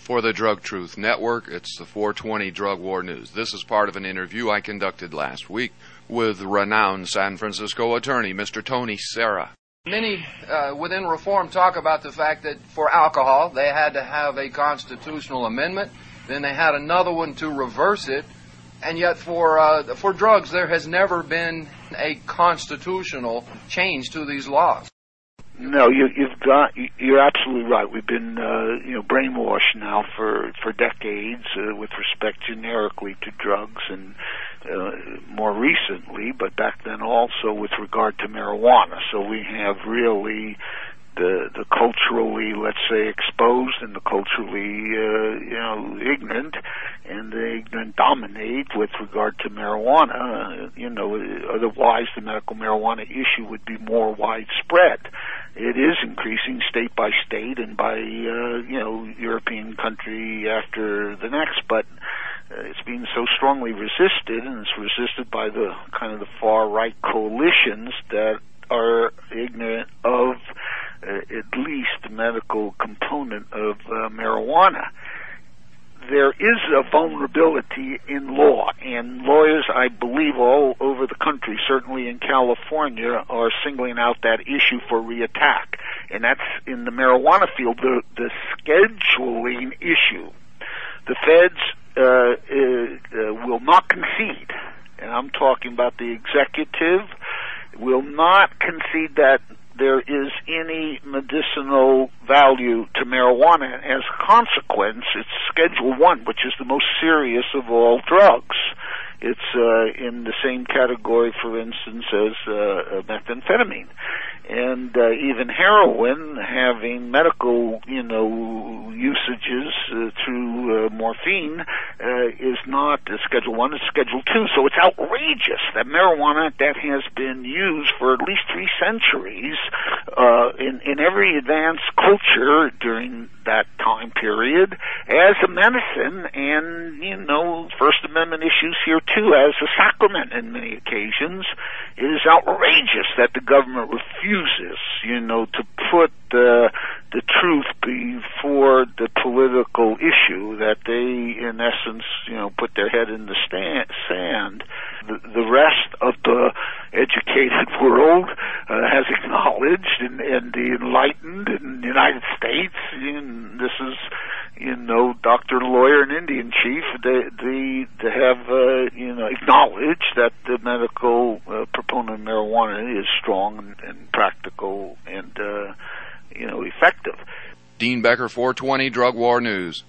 For the Drug Truth Network, it's the 420 Drug War News. This is part of an interview I conducted last week with renowned San Francisco attorney, Mr. Tony Serra. Many within Reform talk about the fact that for alcohol, they had to have a constitutional amendment, then they had another one to reverse it, and yet for drugs, there has never been a constitutional change to these laws. No, you're absolutely right. We've been, brainwashed now for decades with respect generically to drugs, and more recently, but back then also with regard to marijuana. So we have really the culturally, let's say, exposed and the culturally, ignorant, and the ignorant dominate with regard to marijuana. Otherwise the medical marijuana issue would be more widespread. It is increasing state by state and by, European country after the next, but it's being so strongly resisted, and it's resisted by the kind of the far-right coalitions that are ignorant of at least the medical component of marijuana. There is a vulnerability in law, and lawyers, I believe, all over the country, certainly in California, are singling out that issue for reattack. And that's in the marijuana field, the scheduling issue. The feds will not concede, and I'm talking about the executive, will not concede that there is any medicinal value to marijuana. As a consequence, it's Schedule 1, which is the most serious of all drugs. It's in the same category, for instance, as methamphetamine. And even heroin, having medical, usages through morphine, is not Schedule 1, it's Schedule 2. So it's outrageous that marijuana that has been used for at least 3 centuries in every advanced culture during that time period as a medicine, and, First Amendment issues here too, as a sacrament in many occasions. It is outrageous that the government refuses, to put the truth before the political issue, that they, in essence, put their head in the sand. The rest of the educated world has acknowledged, and the enlightened in the United States, and this is, doctor, lawyer, and Indian chief, they have, acknowledged that the medical proponent of marijuana is strong and practical and, effective. Dean Becker, 420 Drug War News.